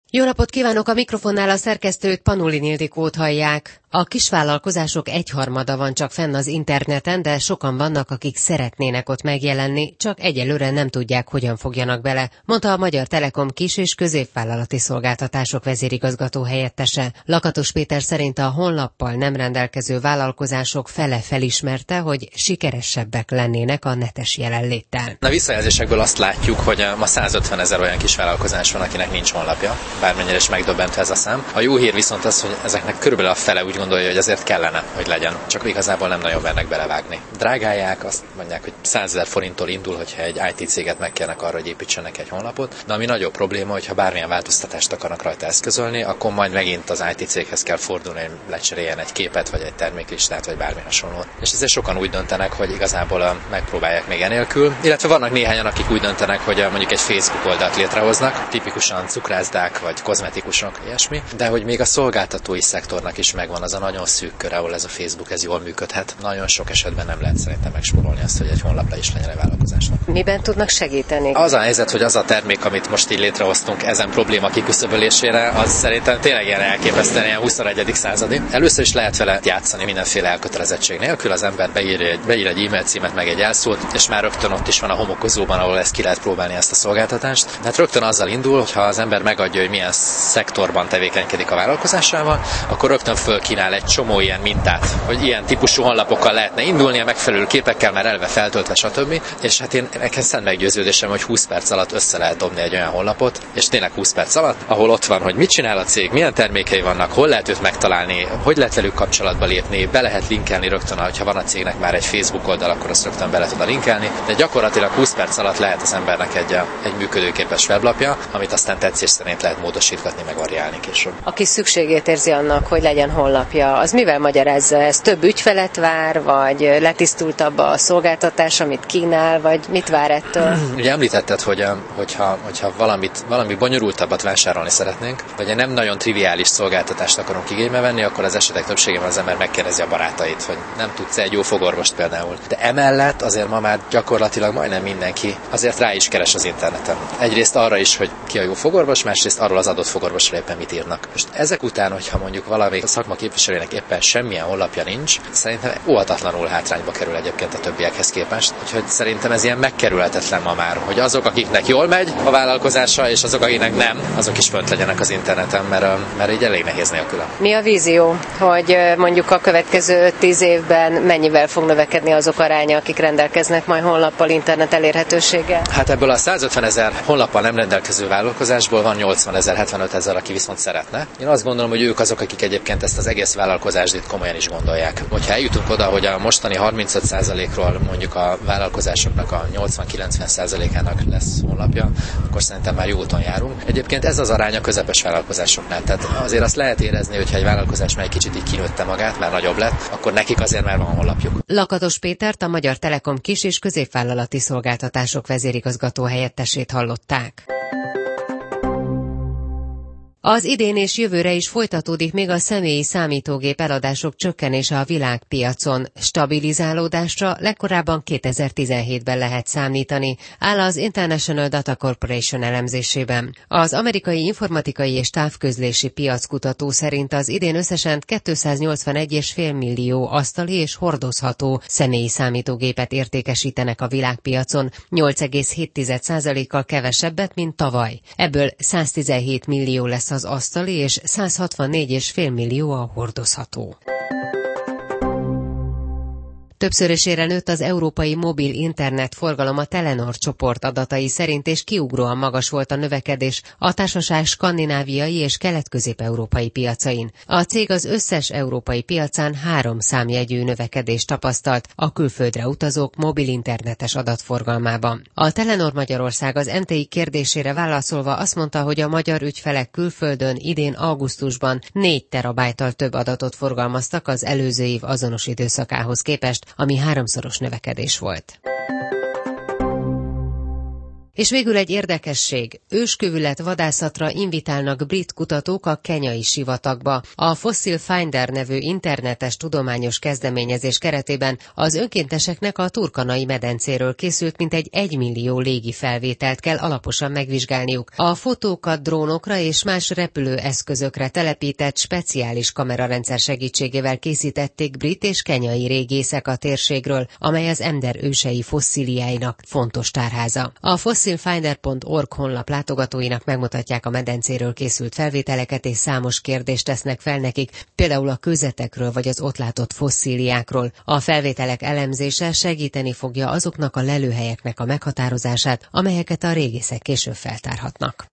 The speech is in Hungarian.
Jó napot kívánok, a mikrofonnál a szerkesztőt, Panulin Ildikót hallják. A kisvállalkozások egyharmada van csak fenn az interneten, de sokan vannak, akik szeretnének ott megjelenni, csak egyelőre nem tudják, hogyan fogjanak bele, mondta a Magyar Telekom kis- és középvállalati szolgáltatások vezérigazgató helyettese. Lakatos Péter szerint a honlappal nem rendelkező vállalkozások fele felismerte, hogy sikeresebbek lennének a netes jelenléttel. A visszajelzésekből azt látjuk, hogy ma 150 000 olyan kisvállalkozás van, akinek nincs honlapja, bármennyire is megdöbbentő ez a szám. A jó hír viszont az, hogy ezeknek körülbelül a fele úgy gondolja, hogy azért kellene, hogy legyen. Csak igazából nem nagyon mernek belevágni. Drágálják, azt mondják, hogy 100 000 forinttól indul, hogyha egy IT céget megkérnek arra, hogy építsenek egy honlapot. De ami nagyobb probléma, hogyha bármilyen változtatást akarnak rajta eszközölni, akkor majd megint az IT céghez kell fordulni, hogy lecseréljen egy képet, vagy egy terméklistát, vagy bármi hasonlót. És ezért sokan úgy döntenek, hogy igazából megpróbálják még enélkül. Illetve vannak néhányan, akik úgy döntenek, hogy mondjuk egy Facebook oldalt létrehoznak, tipikusan cukrászdák vagy kozmetikusok, ilyesmi, de hogy még a szolgáltatói szektornak is megvan az a nagyon szűk kör, ahol ez a Facebook ez jól működhet. Nagyon sok esetben nem lehet szerintem megspórolni azt, hogy egy honlapra is legyen egy vállalkozásnak. Miben tudnak segíteni? Az a helyzet, hogy az a termék, amit most így létrehoztunk ezen probléma kiküszöbölésére, az szerintem tényleg ilyen elképesztően ilyen 21. századi. Először is lehet vele játszani mindenféle elkötelezettség nélkül, az ember beír egy e-mail címet, meg egy jelszót, és már rögtön ott is van a homokozóban, ahol ezt ki lehet próbálni, ezt a szolgáltatást. Hát rögtön azzal indul, hogyha az ember megadja, hogy milyen szektorban tevékenykedik a vállalkozásával, akkor rögtön fölkínál egy csomó ilyen mintát, hogy ilyen típusú honlapokkal lehetne indulni, a megfelelő képekkel már eleve feltöltve, stb. És hát én nekem szent meggyőződésem, hogy 20 perc alatt össze lehet dobni egy olyan honlapot, és tényleg 20 perc alatt, ahol ott van, hogy mit csinál a cég, milyen termékei vannak, hol lehet őt megtalálni, hogy lehet velük kapcsolatba lépni, be lehet linkelni rögtön, ha van a cégnek már egy Facebook oldal, akkor azt rögtön bele tud linkelni, de gyakorlatilag 20 perc alatt lehet az embernek egy működőképes weblapja, amit aztán tetszés szerint lehet módosítgatni, meg variálni később. Aki szükségét érzi annak, hogy legyen honlapja, az mivel magyarázza? Ez több ügyfelet vár, vagy letisztultabb a szolgáltatás, amit kínál, vagy mit vár ettől? Ugye említetted, hogyha valami bonyolultabbat vásárolni szeretnénk, vagy nem nagyon triviális szolgáltatást akarunk igénybe venni, akkor az esetek többségében az ember megkérdezi a barátait, hogy nem tudsz egy jó fogorvost például. De emellett azért ma már gyakorlatilag majdnem mindenki azért rá is keres az interneten. Egyrészt arra is, hogy ki a jó fogorvos, másrészt arról az adott fogorvosra éppen mit írnak. Most ezek után, hogyha mondjuk valami szakma képviselőnek éppen semmilyen honlapja nincs, szerintem óhatatlanul hátrányba kerül egyébként a többiekhez képest. Úgyhogy szerintem ez ilyen megkerülhetetlen ma már, hogy azok, akiknek jól megy a vállalkozása, és azok, akiknek nem, azok is fönt legyenek az interneten, mert így elég nehéz nélküle. Mi a vízió, hogy mondjuk a következő 10 évben mennyivel fog növekedni azok aránya, akik rendelkeznek majd honlappal, internet elérhetőséggel? Hát ebből a 150 000 honlappal nem rendelkező vállalkozásból van 80 000, 75 000, aki viszont szeretne. Én azt gondolom, hogy ők azok, akik egyébként ezt az egész vállalkozást itt komolyan is gondolják. Hogyha eljutunk oda, hogy a mostani 35%-ról mondjuk a vállalkozásoknak a 80-90%-ának lesz honlapja, akkor szerintem már jó úton járunk. Egyébként ez az arány a közepes vállalkozásoknál. Tehát azért azt lehet érezni, hogy ha egy vállalkozás már egy kicsit így kinőtte magát, már nagyobb lett, akkor nekik azért már van honlapjuk. Lakatos Pétert, a Magyar Telekom kis- és középvállalati szolgáltatások vezérigazgató helyettesét hallották. Az idén és jövőre is folytatódik még a személyi számítógép eladások csökkenése a világpiacon. Stabilizálódásra legkorábban 2017-ben lehet számítani, áll az International Data Corporation elemzésében. Az amerikai informatikai és távközlési piackutató szerint az idén összesen 281,5 millió asztali és hordozható személyi számítógépet értékesítenek a világpiacon, 8,7%-kal kevesebbet, mint tavaly. Ebből 117 millió lesz az asztali, és 164,5 millió a hordozható. Többszörösére nőtt az európai mobil internet forgalom a Telenor csoport adatai szerint, és kiugróan magas volt a növekedés a társaság skandináviai és kelet-közép-európai piacain. A cég az összes európai piacán 3 számjegyű növekedést tapasztalt a külföldre utazók mobil internetes adatforgalmában. A Telenor Magyarország az NTI kérdésére válaszolva azt mondta, hogy a magyar ügyfelek külföldön idén augusztusban 4 terabájttal több adatot forgalmaztak az előző év azonos időszakához képest, ami 3-szoros növekedés volt. És végül egy érdekesség. Őskövület vadászatra invitálnak brit kutatók a kenyai sivatagba. A Fossil Finder nevű internetes tudományos kezdeményezés keretében az önkénteseknek a Turkanai medencéről készült mintegy 1 millió légi felvételt kell alaposan megvizsgálniuk. A fotókat drónokra és más repülőeszközökre telepített speciális kamerarendszer segítségével készítették brit és kenyai régészek a térségről, amely az ember ősei fosszíliáinak fontos tárháza. A fossilfinder.org honlap látogatóinak megmutatják a medencéről készült felvételeket, és számos kérdést tesznek fel nekik, például a kőzetekről vagy az ott látott fosszíliákról. A felvételek elemzése segíteni fogja azoknak a lelőhelyeknek a meghatározását, amelyeket a régészek később feltárhatnak.